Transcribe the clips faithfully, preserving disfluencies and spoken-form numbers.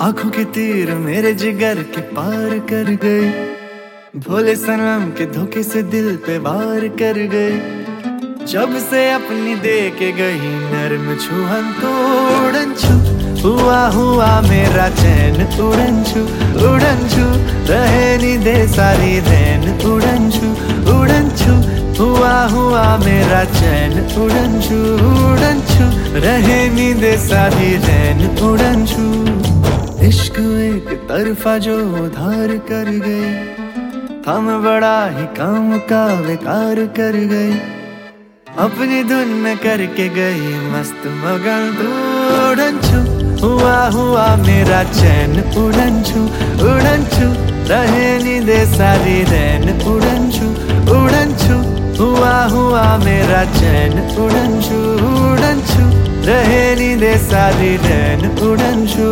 आंखों के तीर मेरे जिगर के पार कर गए, भोले सनम के धोखे से दिल पे वार कर गए। जब से अपनी दे के गई नर्म छुहन तो उड़न छू, हुआ हुआ मेरा चैन उड़न छू उड़न छू, रहे नी दे सारी रैन उड़न छू उड़न छू, हुआ हुआ मेरा चैन उड़न छू उड़न छू, रहे नी दे सारी रैन उड़न छू। इश्क एक तरफा जो उधार कर गए, हम बड़ा ही काम का बेकार कर गए। अपनी धुन में करके गई मस्त मगन तू उड़न छू, हुआ हुआ मेरा चैन उड़न छू उड़न छू, रहे नी दे सारी रैन उड़न छू उड़न छू, हुआ हुआ मेरा चैन उड़न छू उड़न छू, रहे नी दे सारी रैन उड़न छू।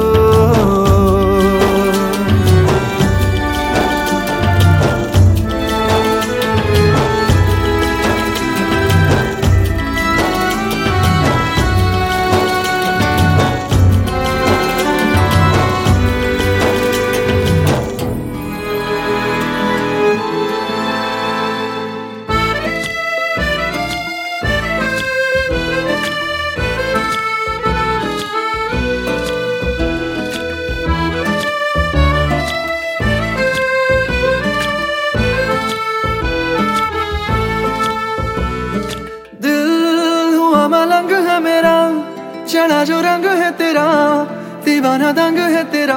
मलंग है मेरा चढ़ा जो रंग है तेरा, दीवाना दंग है तेरा।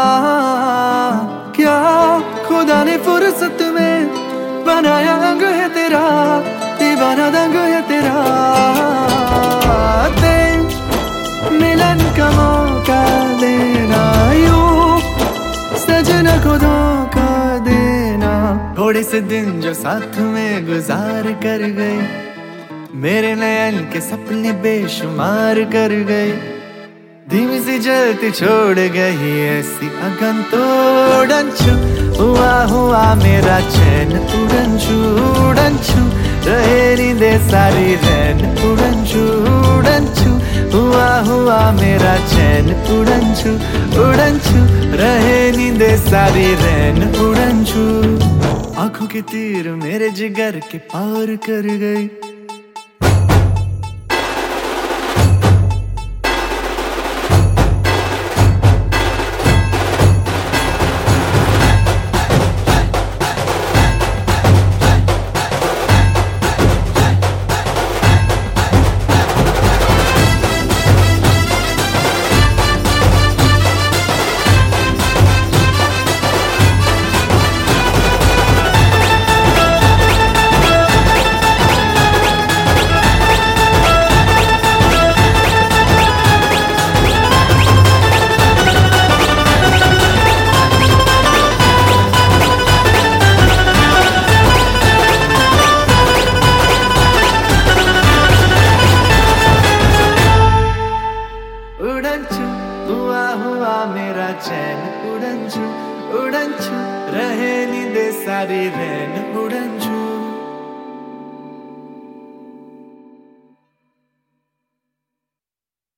क्या खुदा ने फुर्सत में बनाया अंग है तेरा, दीवाना दंग है तेरा। ते मिलन का मौका देना, यूं सजना को धोखा देना। थोड़े से दिन जो साथ में गुजार कर गए, मेरे नयन के सपने बेशुमार कर गए। धीमी सी जलती छोड़ गई ऐसी अगन तो उड़न छू, हुआ हुआ मेरा चैन उड़न छू उड़न छू, रहे नी दे सारी रैन उड़न छू उड़न छू, हुआ हुआ मेरा चैन उड़न छू उड़न छू, रहे नी दे सारी रैन उड़न छू। आंखों के तीर मेरे जिगर के पार कर गई। उड़न छू, हुआ हुआ मेरा चैन उड़न छू उड़न छू, रहे नी दे सारी रैन उड़न छू।